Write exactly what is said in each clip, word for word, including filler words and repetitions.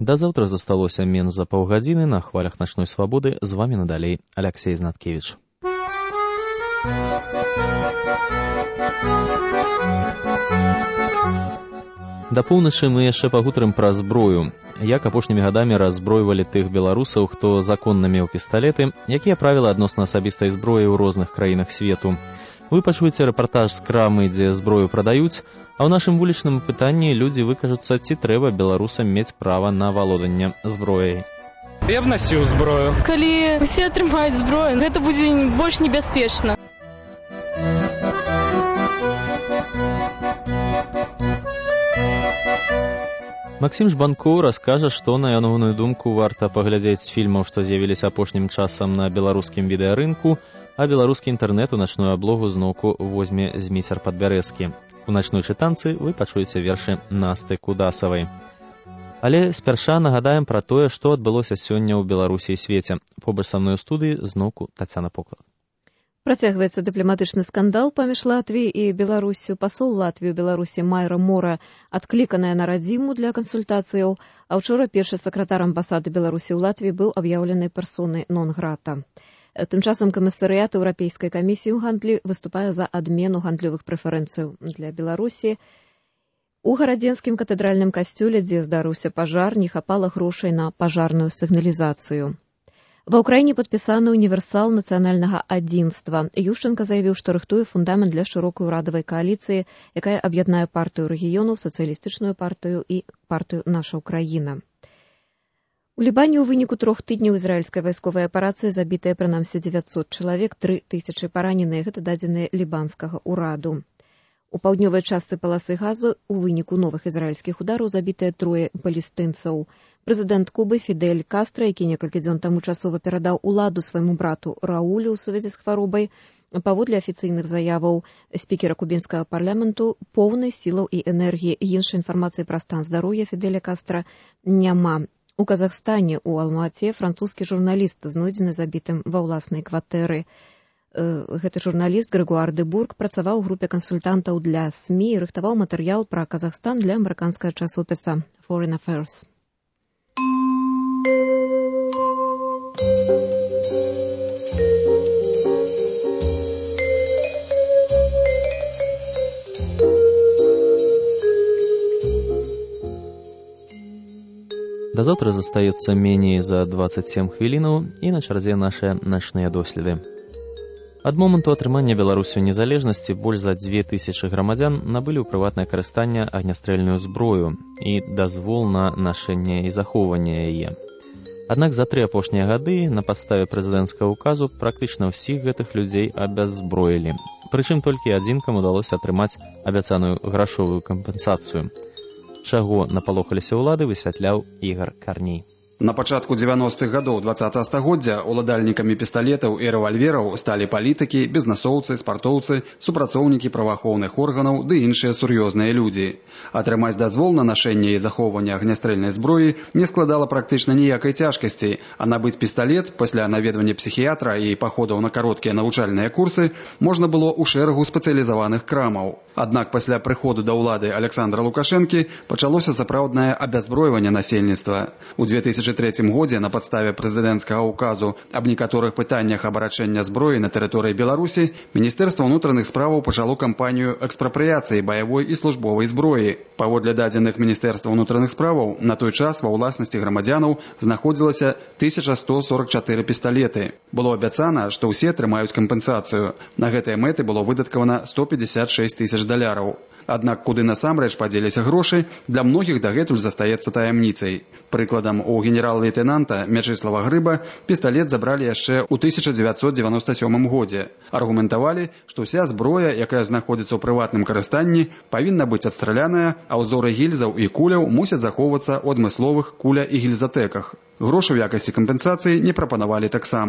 Да заўтра засталося менш за паўгадзіны. На хвалях начной свабоды з вамі надалей Алексей Знаткевич. Да поўначы мы яшчэ пагутарым пра зброю. Як апошнімі гадамі раззброівалі тых беларусаў, хто законна меў пісталеты, якія правілы адносна асабістай зброі ў розных краінах свету. Вы пачуеце рэпартаж з крамы, дзе зброю прадаюць, а ў нашым вулічным пытанні людзі выкажуцца, ці трэба беларусам мець права на валоданне зброяй. Я б насіў зброю. Калі усе атрымаюць зброю, гэта будзе больш небяспечна. Максім Жбанкоў раскажа, што, на ягоную думку, варта паглядзець з фільмаў, што з'явіліся апошнім часам на беларускім відэарынку, а беларускі інтэрнэт у начную аблогу зноўку возьме зміцер Падбярэзкі. У начной чытанцы вы пачуеце вершы Насты Кудасавай. Але спярша нагадаем пра тое, што адбылося сёння ў Беларусі і свеце. Побач са мной у студыі зноўку Тацяна Поклад. Працягваецца дыпламатычны скандал паміж Латвіяй і Беларуссю. Пасол Латвіі ў Беларусі Майра Мора адкліканая на радзіму для кансультацыяў, а ўчора першы сакратар амбасады Беларусі ў Латвіі быў аб'яўлены персонай нон-грата. Тым часам камісарыят Еўрапейскай камісіі ў гандлі выступае за адмену гандлёвых прэферэнцыяў для Беларусі. У гарадзенскім катэдральным касцёле, дзе здарыўся пажар, не хапала грошай на пажарную сігналізацыю. Ва ўкраіне падпісаны універсал нацыянальнага адзінства. Ющенка заявіў, што рыхтуе фундамент для шырокай урадавай кааліцыі, якая аб'яднае партыю рэгіёнаў, сацыялістычную партыю і партыю «Наша Ўкраіна». У Лібане ў выніку трох тыдняў ізраільскай вайсковай аперацыі забітыя прынамсі дзевяцьсот чалавек, тры тысячы параненыя. Гэта дадзеныя лібанскага ўраду. У паўднёвай частцы паласы Газы у выніку новых ізраільскіх удараў забітыя трое палестынцаў. Прэзідэнт Кубы Фідель Кастра, які некалькі дзён таму часова перадаў уладу свайму брату Раулю ў сувязі з хваробай, паводле афіцыйных заяваў спікера кубінскага парламенту, поўнай сілаў і энергіі. Іншай інфармацыі пра стан здароўя Фідэля Кастра няма. У Казахстане у Алмаце французскі журналіст знойдзены забітым ва ўласнай кватэры. Гэты журналіст Грэгуар де Бург працаваў у групе кансультантаў для СМІ і рыхтаваў матэрыял пра Казахстан для амерыканскага часопіса Foreign Affairs. Да заўтра застаецца меней за дваццаць сем хвілінаў і на чарзе нашыя начныя доследы. Ад моманту атрымання Беларусю незалежнасці больш за дзве тысячы грамадзян набылі ў прыватнае карыстанне агнястрэльную зброю і дазвол на нашэнне і захоўванне яе. Аднак за тры апошнія гады на падставе прэзідэнцкага ўказу практычна ўсіх гэтых людзей абяззброілі. Прычым толькі адзінкам удалося атрымаць абяцаную грашовую кампенсацыю. Чаго напалохаліся ўлады, высвятляў Ігар Карній. На пачатку дзевяностых гадоў дваццатага стагоддзя уладальнікамі пісталетаў і рэвальвераў сталі палітыкі, бізнэсоўцы, спартоўцы, супрацоўнікі праваахоўных органаў ды іншыя сур'ёзныя людзі. Атрымаць дазвол на нашэнне і захоўванне агнястрэльнай зброі не складала практычна ніякай цяжкасці, а набыць пісталет пасля наведвання псіхіятра і паходаў на кароткія навучальныя курсы можна было ў шэрагу спецыялізаваных крамаў. Аднак пасля прыходу да ўлады Александра Лукашэнкі пачалося сапраўднае абяззброіванне насельніцтва. У две тысячы трэцім годзе на падставе прэзідэнцкага ўказу аб некаторых пытаннях абарачэння зброі на тэрыторыі Беларусі Міністэрства ўнутраных справаў пачало кампанію экспрапрыяцыі баявой і службовай зброі. Паводле дадзеных Міністэрства ўнутраных справаў, на той час ва ўласнасці грамадзянаў знаходзілася тысяча сто сорак чатыры пісталеты. Было абяцана, што ўсе атрымаюць кампенсацыю. На гэтыя мэты было выдаткавана сто пятьдесят шесть тысяч даляраў. Аднак куды насамрэч падзеліся грошы, для многіх дагэтуль застаецца таямніцай. Прыкладам, у генерал-лейтэнанта Мячыслава Грыба пісталет забралі яшчэ ў тысяча дзевяцьсот дзевяноста сёмым годзе. Аргументавалі, што ўся зброя, якая знаходзіцца ў прыватным карыстанні, павінна быць адстраляная, а ўзоры гільзаў і куляў мусяць захоўвацца ў адмысловых куля- і гільзатэках. Грошы ў якасці кампенсацыі не прапанавалі таксама.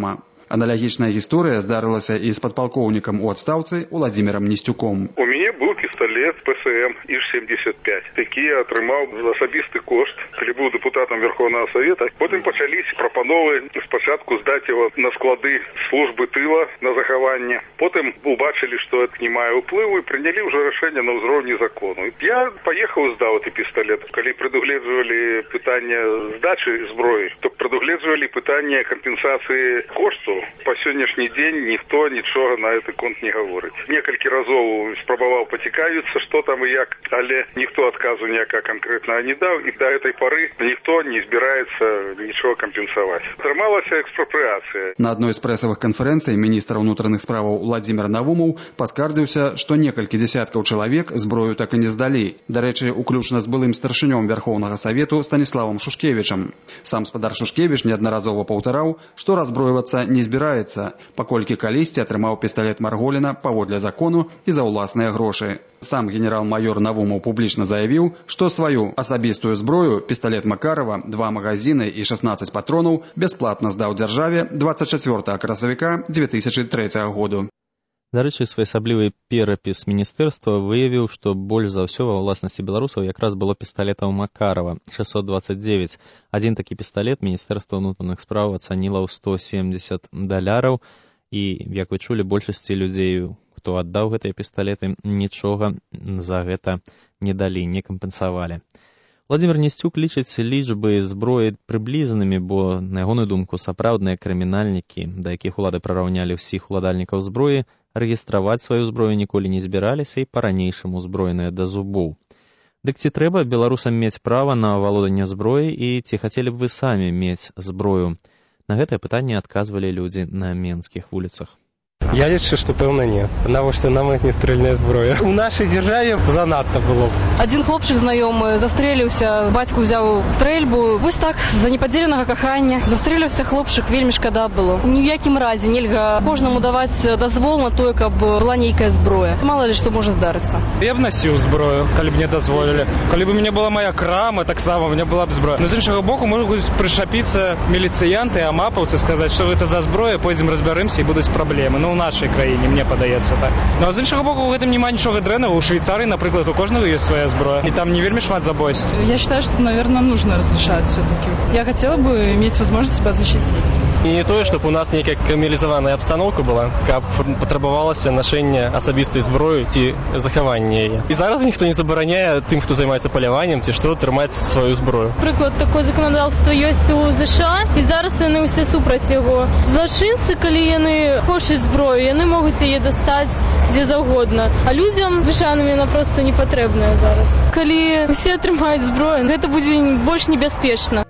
Аналагічная гісторыя здарылася і з падпалкоўнікам у адстаўцы Уладзімірам Несцюком. У мяне быў пісталет П С М І Ж семьдесят пять. Такі я атрымаў за асабісты кошт, калі быў дэпутатам Верховнага Савета. Потым пачаліся прапановы спачатку здаць яго на склады службы тыла на захаванне. Потым убачылі, што это не мае ўплыву і прынялі ўжо рашэнне на ўзроўні закону. Я паехаў здаў гэты пісталет. Калі прадугледжвалі пытанне здачы зброі, то прадугледжвалі пытанне кампенсацыі кошту. Па сённяшні дзень ніхто нічога на гэты конт не гаворыць. Некалькі разоў спрабаваў пацікавіцца, што там і як, але ніхто адказу ніяка канкрэтнага не даў, і да гэтай пары ніхто не збіраецца нічога кампенсаваць. Атрымалася экспрапрыяцыя. На адной з прэсавых канферэнцый міністр унутраных справаў Уладзімір Навумаў паскардзіўся, што некалькі дзесяткаў чалавек зброю так і не здалі. Дарэчы, уключна з былым старшынём Верховнага Савету Станіславам Шушкевічам. Сам спадар Шушкевіч неаднаразова паўтараў, што раззброівацца не збіраецца, паколькі калісьці атрымаў пісталет Марголіна паводле закону і за ўласныя грошы. Сам генерал-майор Навумаў публічна заявіў, што сваю асабістую зброю, пісталет Макарова, два магазины і шестнадцать патронаў бясплатна здаў дзяржаве двадцать чацвёртага красавіка дзве тысячы трэцяга году. Дарэчы, своеасаблівы перапіс міністэрства выявіў, што больш за ўсё ва ўласнасці беларусаў якраз было пісталетаў Макарова шестьсот двадцать девять. Адзін такі пісталет міністэрства ўнутраных спраў ацаніла ў сто семьдесят даляраў, і, як вы чулі, большасці людзей, хто аддаў гэтыя пісталеты, нічога за гэта не далі, не кампенсавалі. Уладзімір Несцюк лічыць лічбы зброі прыблізнымі, бо, на ягоную думку, сапраўдныя крымінальнікі, да якіх улады прараўнялі ўсіх уладальнікаў зброі, рэгістраваць сваю зброю ніколі не збіраліся і па-ранейшаму узброеныя да зубоў. Дык ці трэба беларусам мець права на валоданне зброі і ці хацелі б вы самі мець зброю? На гэтае пытанне адказвалі людзі на менскіх вуліцах. Я лічу, што пэўна не. Навошта нам агнестрэльная зброя? У нашай дзяржаве занадта было. Адзін хлопчык знаёмы застрэліўся, бацьку ўзяў стрэльбу. Вось так, за непадзеленага кахання. Застрэліўся хлопчык, вельмі шкада было. Ні ў якім разе нельга кожнаму даваць дазвол на тое, каб была нейкая зброя. Мала ли што можа здарыцца. Я б насіў зброю, калі б мне дазволілі. Калі б у мяне была моя крама, таксама у мяне была б зброя. Но з іншага боку могуць прышапіцца міліцыянты, амапаўцы, сказаць, што гэта за зброя, пойдзем разбярэмся і будуць праблемы. Ну, у нашай краіне, мне падаецца так. Ну, а з іншага боку, у гэтым няма нічога дрэннага. У Швейцарыі, напрыклад, у кожнага ёсць свая зброя. И там не вельмі шмат забойств. Я считаю, что, наверное, нужно разрешать все-таки. Я хотела бы иметь возможность себя защитить. І не тое, щоб у нас нейкая крыміналізаваная абстаноўка была, каб патрабавалася нашэнне асабістай зброі ці захаванне яе. І зараз ніхто не забараняе тым, хто займаецца паляваннем ці што, трымаць сваю зброю. Прыклад, такое законодаўства ёсць у ЗША, і зараз яны ўсе супраць яго. Злачынцы, калі яны хочуць зброю, яны могуць яе дастаць дзе заўгодна. А людзям звычайным яна проста не патрэбная зараз. Калі усе атрымаюць зброю, гэта будзе больш небяспечна.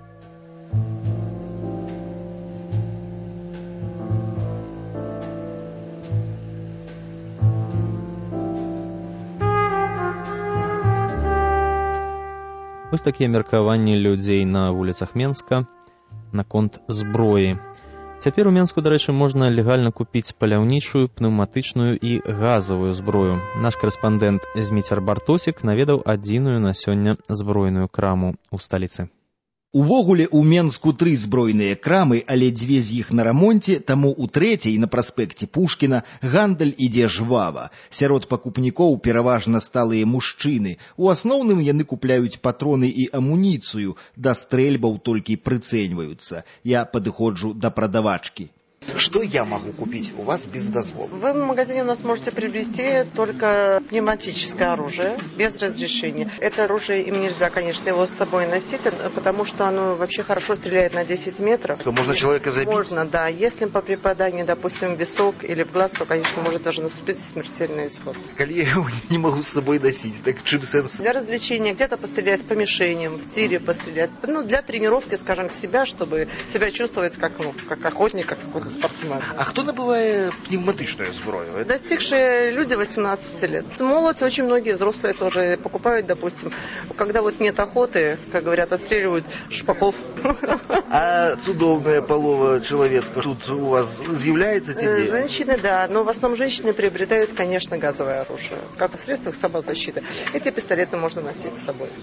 Вось такія меркаванні людзей на вуліцах Менска наконт зброі. Цяпер у Менску, дарэчы, можна легальна купіць паляўнічую, пнеўматычную і газавую зброю. Наш корэспандэнт Зміцер Бартосік наведаў адзіную на сёння збройную краму ў сталіцы. Увогуле у Менску тры збройныя крамы, але дзве з іх на рамонце, таму у трэцяй на праспекце Пушкіна гандаль ідзе жвава. Сярод пакупнікоў пераважна сталыя мужчыны. У асноўным яны купляюць патроны і амуніцыю, да стрэльбаў толькі прыцэньваюцца. Я падыходжу да прадавачкі. Что я могу купить у вас без дозвола? Вы в магазине у нас можете приобрести только пневматическое оружие без разрешения. Это оружие, им нельзя, конечно, его с собой носить, потому что оно вообще хорошо стреляет на десять метров. То можно человека забить? Можно, да. Если по припаданию, допустим, в висок или в глаз, то, конечно, может даже наступить смертельный исход. Коли я его не могу с собой носить, так чим сенс? Для развлечения, где-то пострелять по мишеням, в тире пострелять. Ну, для тренировки, скажем, себя, чтобы себя чувствовать как, ну, как охотник, как какой-то спортсмен. А хто набыває пневматичную зброю? Достигшие люди восемнадцати лет. Молодь, очень многие взрослые тоже покупают, допустим, когда вот нет охоты, как говорят, отстреливают шпаков. А цудовная полова человечества тут у вас з'является теперь? Женщины, да, но в основном женщины приобретают, конечно, газовое оружие, как в средствах самозащиты. Эти пистолеты можно носить с собой.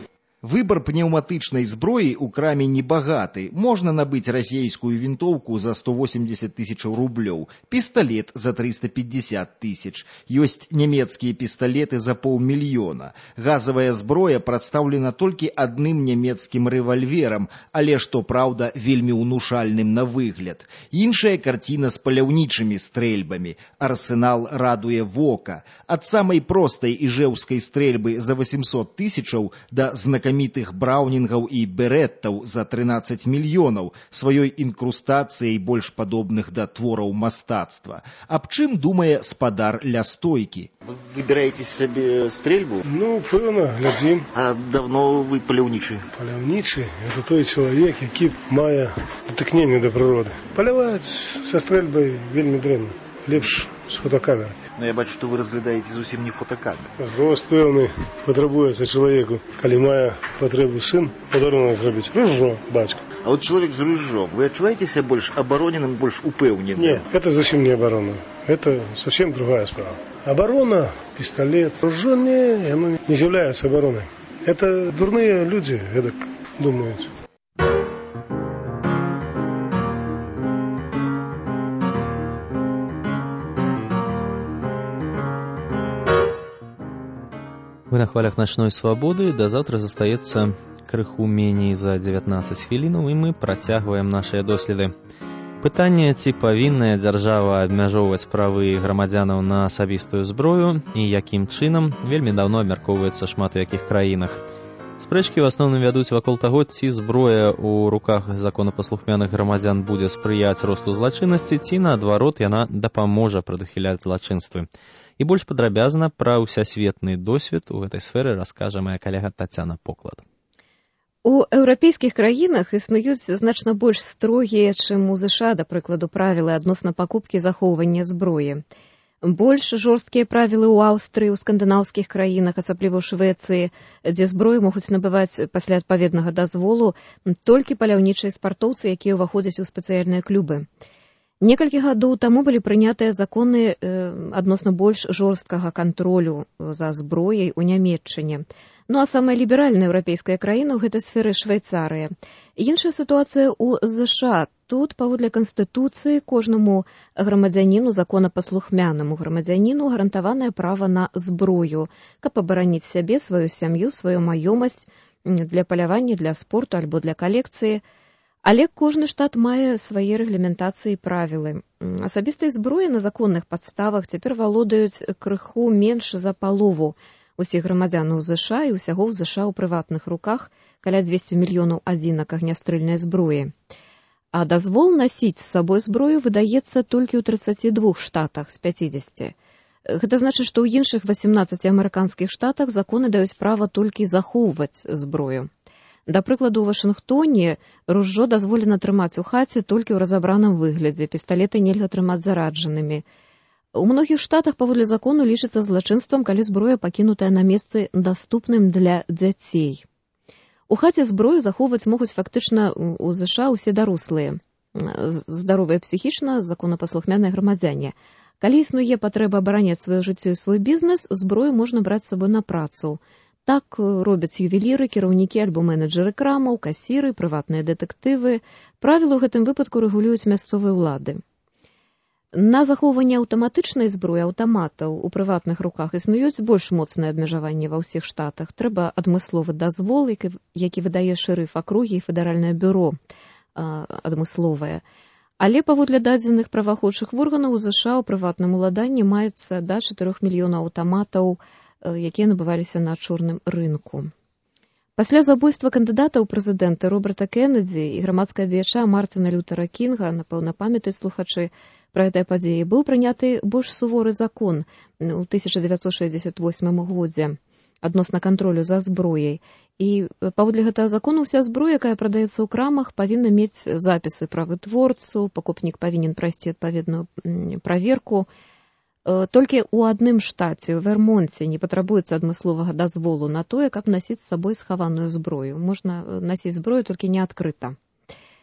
Выбор пневматычнай зброі ў краме небагаты. Можна набыць расейскую вінтоўку за сто восемьдесят тысячаў рублёў, пісталет за триста пятьдесят тысяч. Ёсць нямецкія пісталеты за паўмільёна. Газавая зброя прадстаўлена толькі адным нямецкім рэвальверам, але, што праўда, вельмі ўнушальным на выгляд. Іншая карціна з паляўнічымі стрэльбамі. Арсенал радуе вока. Ад самай простай іжэўскай стрэльбы за восемьсот тысячаў да знакамітых браўнінгаў і береттаў за тринадцать мільёнаў, сваёй інкрустацыяй больш падобных да твораў мастацтва. Аб чым думае спадар лястойкі? Вы выбираете себе стрельбу? Ну, пэўна, глядзім. А давно вы паляўнічы? Паляўнічы – это той чалавек, які мае датыкненне да прыроды. Паляваць са стрэльбай вельмі дрэнна. Лепш з фотокамеры. Но я бачу, што вы разглядаеце зусім не фотокамеру. Рост пэўны патрабуецца чалавеку. Калі мае патрэбу сын, падарунак зрабіць. Ружжо, бацька. А вот чалавек з ружжом, вы адчуваеце себя больш абароненым, больш упэўненым? Не, это зусім не оборона. Это совсем другая справа. Оборона, пистолет, ружжо, не, оно не является обороной. Это дурные люди, я так думают. Вы на хвалях начной свабоды. Да заўтра застаецца крыху меней за дзевятнаццаць хвілінаў, і мы працягваем нашыя доследы. Пытанне, ці павінная дзяржава абмяжоўваць правы грамадзянаў на асабістую зброю і якім чынам, вельмі даўно абмяркоўваецца шмат у якіх краінах. Спрэчкі ў асноўным вядуць вакол таго, ці зброя ў руках законапаслухмяных грамадзян будзе спрыяць росту злачыннасці, ці, наадварот, яна дапаможа прадухіляць злачынствы. І больш падрабязна пра ўсясветны досвед у гэтай сферы раскажа мая калега Тацяна Поклад. У еўрапейскіх краінах існуюць значна больш строгія, чым у ЗША, да прыкладу, правілы адносна пакупкі захоўвання зброі. Больш жорсткія правілы ў Аўстрыі, у скандынаўскіх краінах, асабліва ў Швецыі, дзе зброю могуць набываць пасля адпаведнага дазволу толькі паляўнічыя спартоўцы, якія ўваходзяць у спецыяльныя клубы. Некалькі гадоў таму былі прынятыя законы э, адносна больш жорсткага кантролю за зброяй у Нямецчыне. Ну а самая ліберальная еўрапейская краіна ў гэтай сферы Швейцарыя. Іншая сітуацыя ў ЗША. Тут, паводле Канстытуцыі, кожнаму грамадзяніну, законапаслухмянаму грамадзяніну гарантаванае права на зброю, каб абараніць сябе, сваю сям'ю, сваю маёмасць для палявання, для спорту альбо для калекцыі. Але кожны штат мае свае рэгламентацыі і правілы. Асабістай зброі на законных падставах цяпер валодаюць крыху менш за палову усіх грамадзянаў ЗША, і ўсяго ў ЗША ў прыватных руках каля дзвесце мільёнаў адзінак агнястрэльнай зброі. А дазвол насіць з сабой зброю выдаецца толькі ў трыццаці двух штатах з пяцідзесяці. Гэта значыць, што ў іншых васемнаццаці амерыканскіх штатах законы даюць права толькі захоўваць зброю. Да прыкладу, у Вашынгтоне ружжо дазволена трымаць у хаце толькі ў разабраным выглядзе, пісталеты нельга трымаць зараджанымі. У многіх штатах паводле закону лічыцца злачынствам, калі зброя пакінутая на месцы даступным для дзяцей. У хаце зброю захоўваць могуць фактычна у ЗША ўсе дарослыя, здаровыя псіхічна, законапаслухмяныя грамадзяне. Калі існуе патрэба абараняць сваё жыццё і свой бізнес, зброю можна браць з сабой на працу. Так робяць ювеліры, кіраўнікі альбо менеджеры крамаў, касіры, прыватныя дэтэктывы. Правілы ў гэтым выпадку рэгулююць мясцовыя ўлады. На захоўванне аўтаматычнай зброі, аўтаматаў у прыватных руках існуюць больш моцныя абмежаванні ва ўсіх штатах. Трэба адмысловы дазвол, які выдае шэрыф акругі і федэральнае бюро адмысловае. Але паводле дадзеных праваахоўчых органаў у ЗША ў прыватным уладанні маецца да чатырох мільёнаў аўтаматаў, якія набываліся на чорным рынку. Пасля забойства кандыдата ў прэзідэнты Роберта Кеннеді і грамадскага дзеяча Мартина Лютера Кінга, напэўна, памятаюць слухачы пра гэтыя падзеі, быў прыняты больш суворы закон у тысяча дзевяцьсот шэсцьдзесят восьмым годзе адносна кантролю за зброяй. І паводле гэтага закону ўся зброя, якая прадаецца ў крамах, павінна мець запісы пра вытворцу, пакупнік павінен прайсці адпаведную праверку. Толькі ў адным штаце, у Вермонце, не патрабуецца адмысловага дазволу на тое, каб насіць з сабой схаваную зброю. Можна насіць зброю толькі не адкрыта.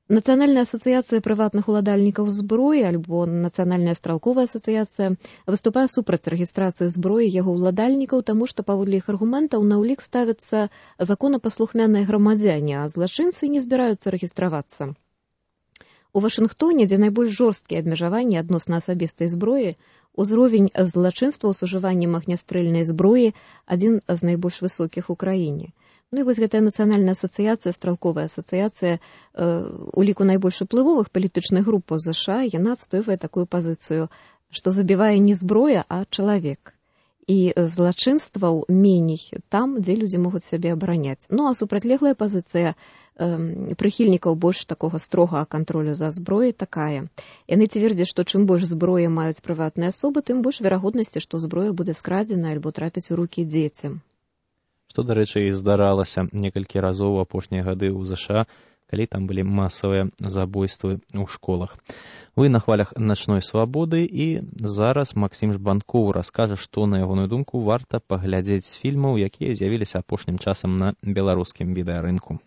Нацыянальная асацыяцыя прыватных уладальнікаў зброі альбо Нацыянальная стралковая асацыяцыя выступае супраць рэгістрацыі зброі яго ўладальнікаў, таму што паводле іх аргументаў на ўлік ставяцца законапаслухмяныя грамадзяне, а злачынцы не збіраюцца рэгістравацца. У Вашынгтоне, дзе найбольш жорсткія абмежаванні адносна асабістай зброі, узровень злачынства ў сужываннем агнястрэльнай зброі адзін з найбольш высокіх у краіне. Ну і вось гэтая нацыянальная асацыяцыя, стралковая асацыяцыя, э, у ліку найбольш уплывовых палітычных груп у ЗША, яна адстойвае такую пазіцыю, што забівае не зброя, а чалавек. І злачынстваў меней там, дзе людзі могуць сябе абараняць. Ну а супрацьлеглая пазіцыя э, прыхільнікаў больш такога строгага кантролю за зброяй такая. Яны цвердзяць, што чым больш зброі маюць прыватныя асобы, тым больш верагоднасці, што зброя будзе скрадзена альбо трапіць у рукі дзецям. Што, дарэчы, і здаралася некалькі разоў у апошнія гады ў ЗША, калі там былі масавыя забойствы ў школах. Вы на хвалях начной свабоды, і зараз Максім Жбанкоў раскажа, што, на ягоную думку, варта паглядзець з фільмаў, якія з'явіліся апошнім часам на беларускім відэарынку.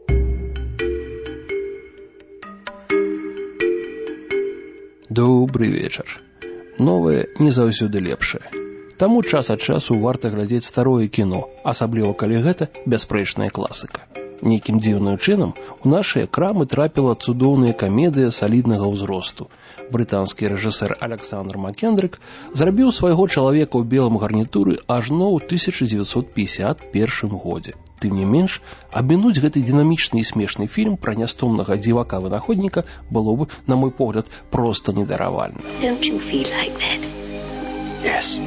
Добрый вечар. Новае не заўсёды лепшае. Таму час ад часу варта глядзець старое кіно, асабліва калі гэта бясспрэчная класыка. Нейкім дзіўным чынам у нашыя крамы трапіла цудоўная камедыя саліднага ўзросту. Брытанскі рэжысэр Александр Маккендрик зрабіў свайго чалавека ў белым гарнітуры ажно ў тысяча дзевяцьсот пятьдесят першым годзе. Тым не менш, абмінуць гэты дынамічны і смешны фільм пра нястомнага дзівака-вынаходніка было бы, на мой погляд, проста недаравальна. Don't you feel like that? Yes.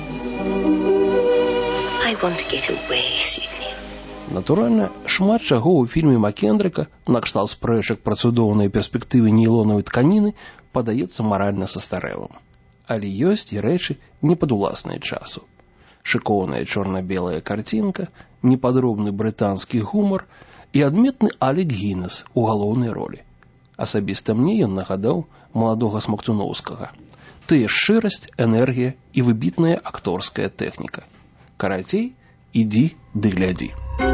I want to get away, Sidney. Натуральна, шмат чаго ў фільме Маккендрика, накшталт спрэчак пра цудоўныя перспектывы нейлонавай тканіны, падаецца маральна састарэлым. Але ёсць і рэчы непадуласныя часу. Шыкоўная чорна-белая карцінка, непадробны брытанскі гумар і адметны Алек Гіннес у галоўнай ролі. Асабіста мне ён нагадаў маладога Смактуноўскага. Тыя шчырасць, энергія і выбітная акторская тэхніка. Карацей, ідзі ды глядзі.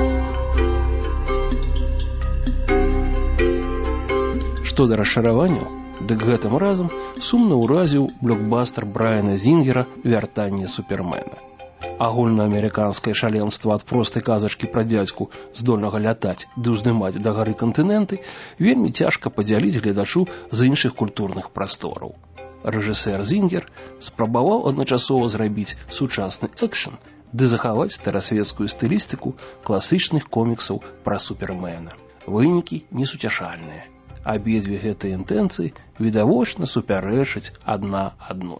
Што да расчараванняў, дык гэтым разам сумна ўразіў блокбастер Брайана Зінгера «Вяртанне супермена». Агульнаамерыканскае шаленства ад простай казачкі пра дзядзьку, здольнага лятаць ды ўздымаць да гары кантыненты, вельмі цяжка падзяліць гледачу з іншых культурных прастораў. Рэжысэр Зінгер спрабаваў адначасова зрабіць сучасны экшн ды захаваць старасветскую стылістыку класычных коміксаў пра супермена. Вынікі несуцяшальныя. Абедзве гэтыя інтэнцыі відавочна супярэчаць адна адной.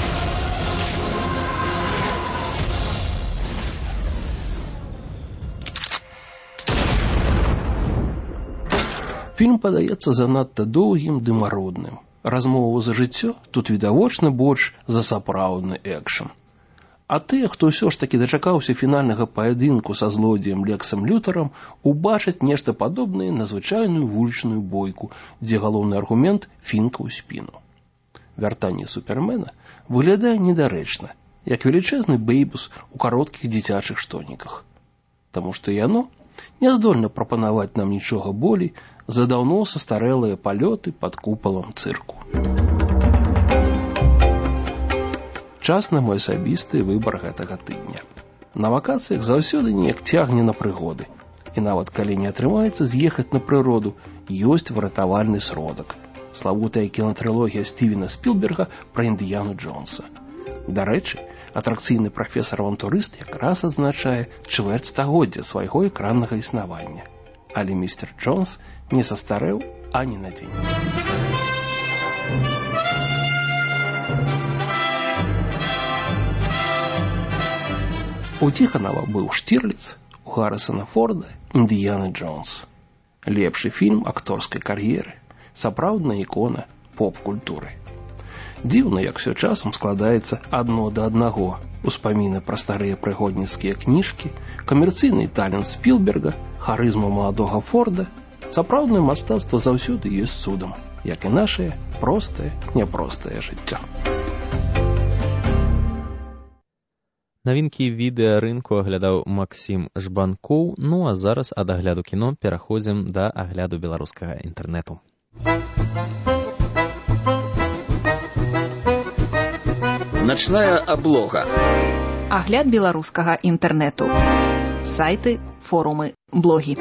Фільм падаецца занадта доўгім ды марудным. Размова за жыццё тут відавочна больш за сапраўдны экшн. А тыя, хто ўсё ж такі дачакаўся фінальнага паядынку са злодзеем Лексам Лютарам, убачаць нешта падобнае на звычайную вулічную бойку, дзе галоўны аргумент – фінка ў спіну. Вяртанне супермена выглядае недарэчна, як велічэзны бэйбус у кароткіх дзіцячых штоніках. Таму што яно не здольна прапанаваць нам нічога болей за даўно састарэлыя палёты пад купалам цырку. Час на мой асабісты выбар гэтага тыдня. На вакацыях заўсёды неяк цягне на прыгоды. І нават калі не атрымаецца з'ехаць на прыроду, ёсць выратавальны сродак. Славутая кінатрылогія Стівена Спілберга пра Індыяну Джонса. Дарэчы, атракцыйны прафесар-авантурыст якраз адзначае чвэрць стагоддзя свайго экраннага існавання. Але містер Джонс не састарэў ані на дзень. У Ціханова быў Штірліц, у Гаррысона Форда Індыяна Джонс. Лепшы фільм акторскай кар'еры, сапраўдная ікона поп-культуры. Дзіўна, як все часам складаецца адно да аднаго. Успаміны пра старыя прыгодніцкія кніжкі, камерцыйны талент Спілберга, харызма маладога Форда. Сапраўднае мастацтва заўсёды ёсць цудам, як і нашае простае, няпростае жыццё. Навінкі відэарынку аглядаў Максім Жбанкоў, ну а зараз ад агляду кіно пераходзім да агляду беларускага інтэрнэту. Начная аблога. Агляд беларускага інтэрнэту. Сайты, форумы, блогі.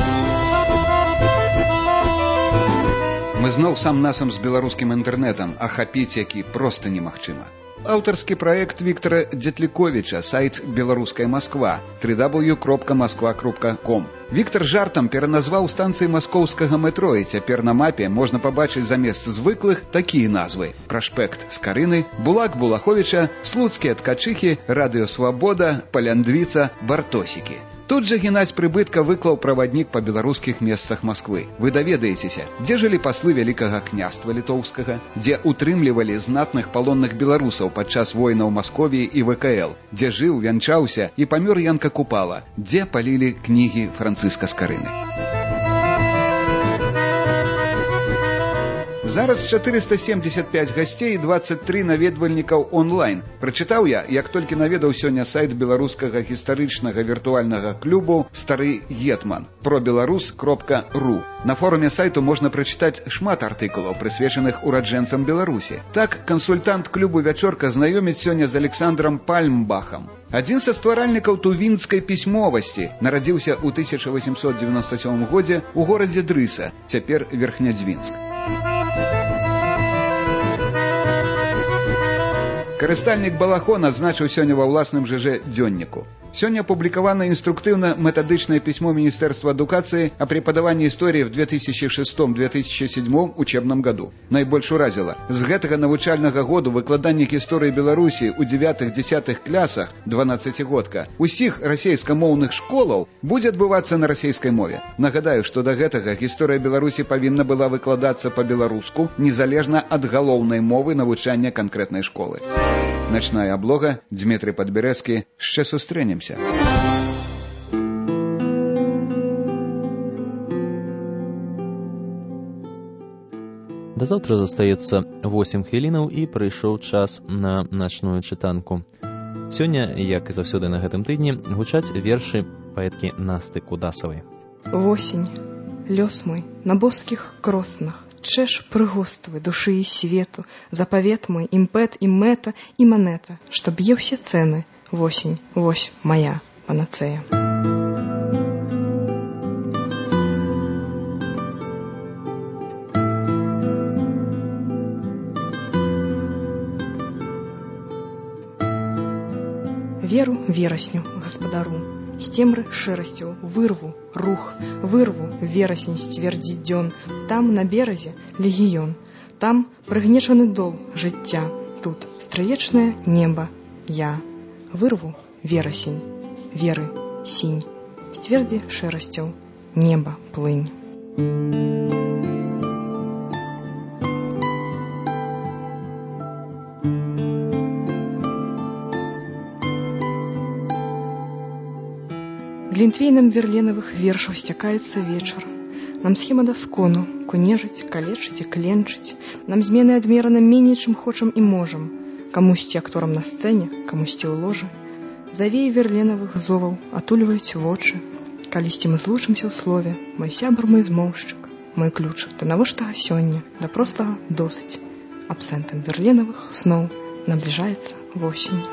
Мы зноў сам-насам з беларускім інтэрнэтам, ахапіць які проста немагчыма. Аўтарскі праект Віктара Дзетліковіча, сайт «Беларуская Москва» дабл ю дабл ю дабл ю кропка москва кропка ком. Віктар жартам пераназваў станцыі маскоўскага метро, і цяпер на мапе можна пабачыць замест звыклых такія назвы: Прашпект Скарыны, Булак Булаховіча, Слуцкія Ткачыхі, Радыё Свабода, Паляндвіца, Бартосікі. Тут жа Геннадзь Прыбытка выклаў праваднік па беларускіх месцах Масквы. Вы даведаецеся, дзе жылі паслы вялікага княства літоўскага, дзе утрымлівалі знатных палонных беларусаў падчас войнаў Масковіі і вэ ка эл, дзе жыў, вянчаўся і памёр Янка Купала, дзе палілі кнігі Францыска Скарыны. Зараз чатырыста семдзесят пяць гасцей і дваццаць тры наведвальнікаў онлайн. Прачытаў я, як толькі наведаў сёння сайт беларускага гістарычнага віртуальнага клубу «Стары Гетман» про беларус кропка ру. На форуме сайту можна прачытаць шмат артыкулаў, прысвечаных ураджэнцам Беларусі. Так, кансультант клубу «Вячорка» знаёміць сёння з Александром Пальмбахам. Адзін са стваральнікаў тувінскай пісьмовасці, нарадзіўся ў тысяча восемьсот девяносто седьмом годзе ў горадзе Дрыса, цяпер Верхнядзвінск. Карыстальнік Балахон адзначыў сёння ва ўласным жж дзённіку. Сёння апублікавана інструктыўна-метадычнае пісьмо Міністэрства адукацыі о преподавании истории в две тысячи шестом — две тысячи седьмом учебном году. Найбольш уразіла. З гэтага навучальнага году выкладанне гісторыі Беларусі ў дзевятых-дзесятых класах дванаццацігодка усіх расейскамоўных школаў будзе адбывацца на расейскай мове. Нагадаю, што да гэтага гісторыя Беларусі павінна была выкладацца па-беларуску, незалежна ад галоўнай мовы навучання канкрэтнай школы. Начная аблога, Дмитрий Подберезкі. Ще сустрэнемся. Да заўтра застаецца восемь хвілінаў і прыйшоў час на начную чытанку. Сёння, як і заўсёды на гэтым тыдні, гучаць вершы паэткі Насты Кудасавай. Восень, лёс мой на боскіх кроснах, чэш прыгоствы душы і свету, запавет мой, імпэт і мэта і манета, што б'е ўсе цэны. Восень, вось моя панацея. Веру верасню, гаспадару, з цемры шэрасцяў вырву рух, вырву верасень сцвердзіць дзён, там на беразе легіён, там прыгнечаны дол жыцця, тут стрыечнае неба, я вырву верасень, веры сінь, сцвердзі шэрасцяў неба плынь. Глінтвейнам верленавых вершаў сцякаецца вечар. Нам схема даскону, кунежыць, калечыць і кленчыць. Нам змены адмерана меней, чым хочам і можам. Камусьці акторам на сцэне, камусьці ў ложы. Завеі верленавых зоваў атульваюць вочы. Калісьці мы злучымся ў слове, мой сябар, мой змоўшчык, мой ключ, да навоштага сёння, да простага досыць. Абсентам верленавых сноў набліжаецца восень.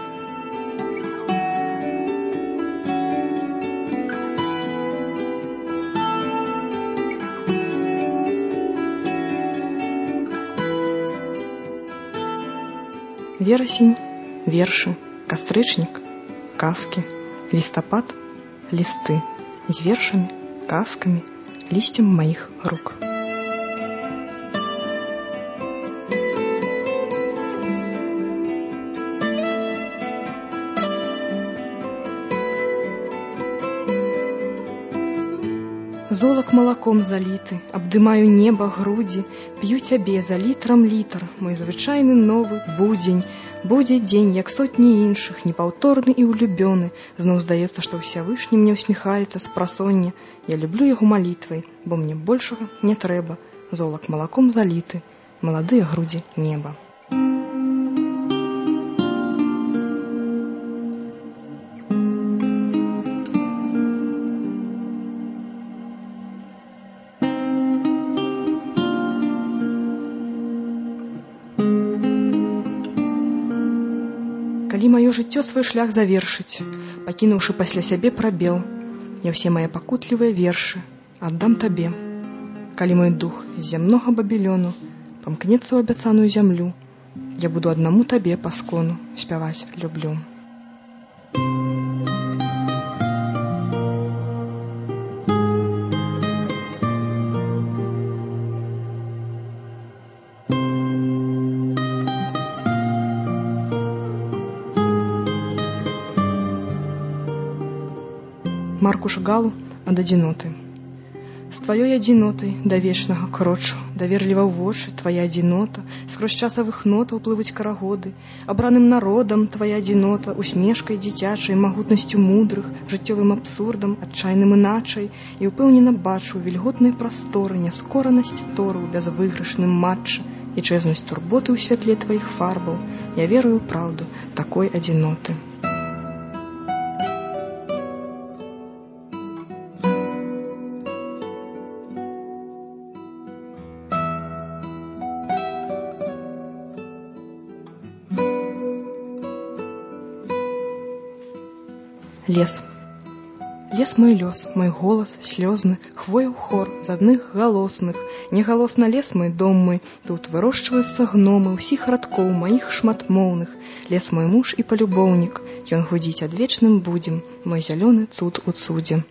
Верасень, вершы, кастрычнік, казкі, лістапад, лісты, з вершамі, казкамі, лісцем маіх рук. Золак малаком заліты, абдымаю неба, грудзі, п'ю цябе за літрам літр, мой звычайны новы будзень. Будзе дзень, як сотні іншых, непаўторны і улюбёны. Зноў здаецца, што ўсявышні мне усміхаецца з прасоння. Я люблю яго малітвай, бо мне большага не трэба. Золак малаком заліты, маладыя грудзі неба. калі маё жыццё свой шлях завершыць, пакінуўшы пасля сябе прабел, я ўсе мае пакутлівыя вершы аддам табе. Калі мой дух з зямнога бабілёну памкнецца ў абяцаную зямлю, я буду аднаму табе паскону спяваць люблю. Маркуш Галу ад адзіноты. З тваёй адзінотай да вечнага крочу, даверліва ў вочы твая адзінота, скрозь часавых нотаў плывуць карагоды, абраным народам твая адзінота, усмешкай дзіцячай, магутнасцю мудрых, жыццёвым абсурдам, адчайным іначай, і ўпэўнена бачу вільготнай прасторы, няскоранасць тору ў бязвыйгрышным матчы і чэзнасць турботы ў святле тваіх фарбаў. Я верую ў праўду такой адзіноты. Лес. Лес мой лёс, мой голас слёзны, хвояў хор з адных галосных. Негалосна лес мой, дом мой, тут вырошчваюцца гномы ўсіх радкоў маіх шматмоўных. Лес мой муж і палюбоўнік, ён гудзіць адвечным будзем, мой зялёны цуд у цудзе.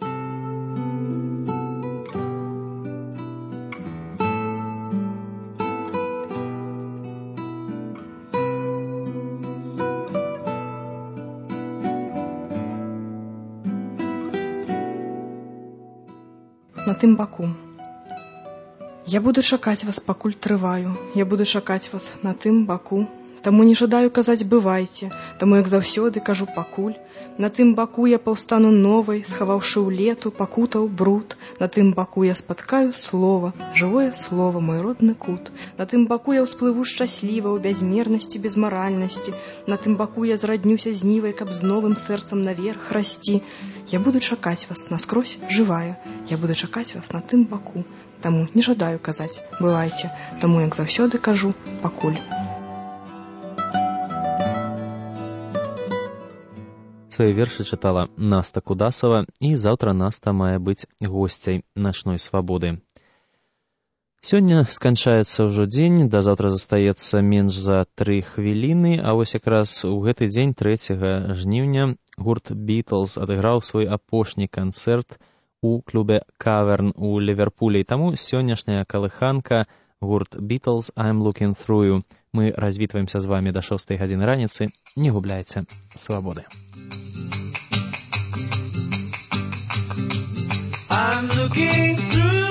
На тым баку. Я буду чакаць вас, пакуль трываю, я буду чакаць вас на тым баку. Таму не жадаю казаць бывайце, таму як заўсёды кажу пакуль. На тым баку я паўстану новай, схаваўшы ў лету пакутаў бруд. На тым баку я спаткаю слова, жывое слово, мой родны кут. На тым баку я ўсплыву шчасліва ў бязмернасці, безмаральнасці. На тым баку я зраднюся з нівай, каб з новым сэрцам наверх расці. Я буду чакаць вас наскрозь жывая, я буду чакаць вас на тым баку. Таму не жадаю казаць бывайце, таму як заўсёды кажу пакуль. Свае вершы чытала Наста Кудасава, і заўтра Наста мае быць госцяй начной свабоды. Сёння сканчаецца ўжо дзень, да заўтра застаецца менш за тры хвіліны, а вось якраз у гэты дзень трэцяга жніўня гурт Beatles адыграў свой апошні канцэрт у клубе Каверн у Ліверпулі. Таму сённяшняя калыханка гурт Beatles I'm Looking Through You. Мы развітваемся з вамі да шостай гадзіны раніцы. Не губляйце свабоды. I'm looking through